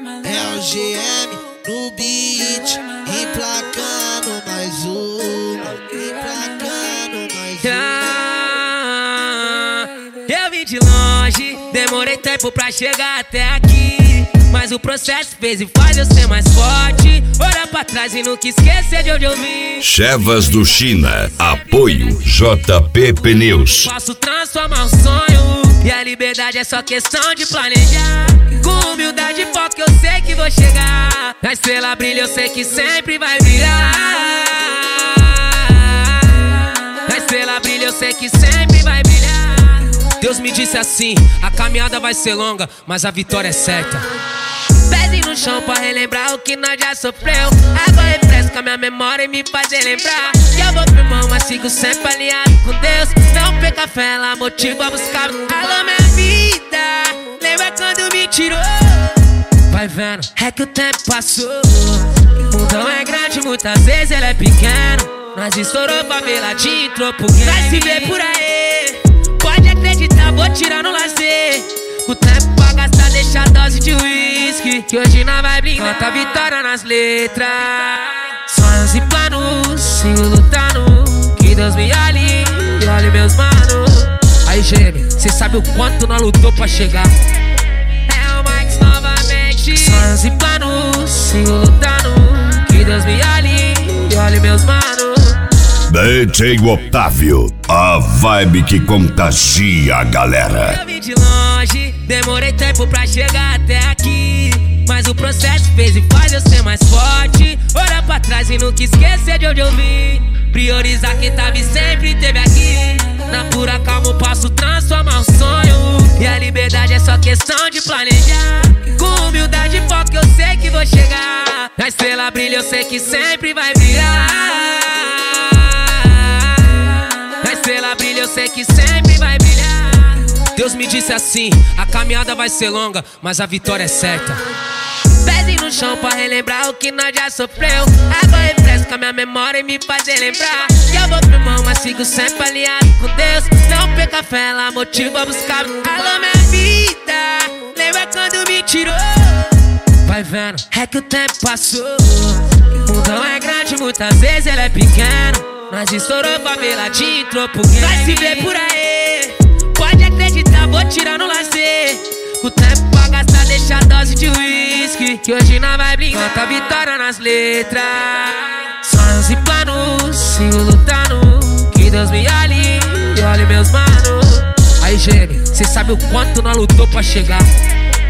É o GM no beat, emplacando mais uma, emplacando mais uma. Eu vim de longe, demorei tempo pra chegar até aqui, mas o processo fez e faz eu ser mais forte. Olha pra trás e nunca esquecer de onde eu vim. Chevas do China, apoio JP Pneus. Posso transformar um sonho, e a liberdade é só questão de planejar. Com humildade e foco eu sei que vou chegar. A estrela brilha, eu sei que sempre vai brilhar. A estrela brilha, eu sei que sempre vai brilhar. Deus me disse assim, a caminhada vai ser longa, mas a vitória é certa. Pezinho no chão pra relembrar o que nós já sofreu. Água refresca minha memória e me faz relembrar que eu vou firmar, mas sigo sempre alinhado com Deus. Não perca fé, ela motiva a buscar. Alô, minha vida, lembra quando me tirou? Vai vendo, é que o tempo passou. O mundão é grande, muitas vezes ele é pequeno. Nós estourou favela, de entrou pro game. Vai se ver por aí, pode acreditar, vou tirar no lazer. O tempo pra gastar, deixa a dose de uísque, que hoje nós vai blindar. Canta a vitória nas letras. Sonhos e planos, sigo lutando. Que Deus me olhe e olhe meus manos. Aí, GM, cê sabe o quanto nós lutou pra chegar. É o Max novamente. Sonhos e planos, sigo lutando. Que Deus me olhe e olhe meus manos. DJ Otávio, a vibe que contagia a galera. Eu vim de longe, demorei tempo pra chegar até aqui, mas o processo fez e faz eu ser mais forte. Olha pra trás e nunca esquecer de onde eu vim. Priorizar quem tava e sempre teve aqui. Na pura calma eu posso transformar um sonho, e a liberdade é só questão de planejar. Com humildade e foco eu sei que vou chegar. A estrela brilha, eu sei que sempre vai brilhar. A estrela brilha, eu sei que sempre vai brilhar. Deus me disse assim, a caminhada vai ser longa, mas a vitória é certa. Pezinho no chão pra relembrar o que nós já sofreu. Água refresca minha memória e me faz relembrar que eu vou firmar, mas sigo sempre alinhado com Deus. Não perca fé, ela motiva a buscar. Alô, minha vida, lembra quando me tirou? Vai vendo, é que o tempo passou. O mundão é grande, muitas vezes ele é pequeno. Nós estourou favela, de entrou pro game. Vai se ver por aí, pode acreditar, vou tirar no lazer. O tempo pra gastar, deixa a dose de uísque, que hoje nós vai blindar. Canta a vitória nas letras. Sonhos e planos, sigo lutando. Que Deus me olhe e olhe meus manos. Aí, GM, cê sabe o quanto nós lutou pra chegar.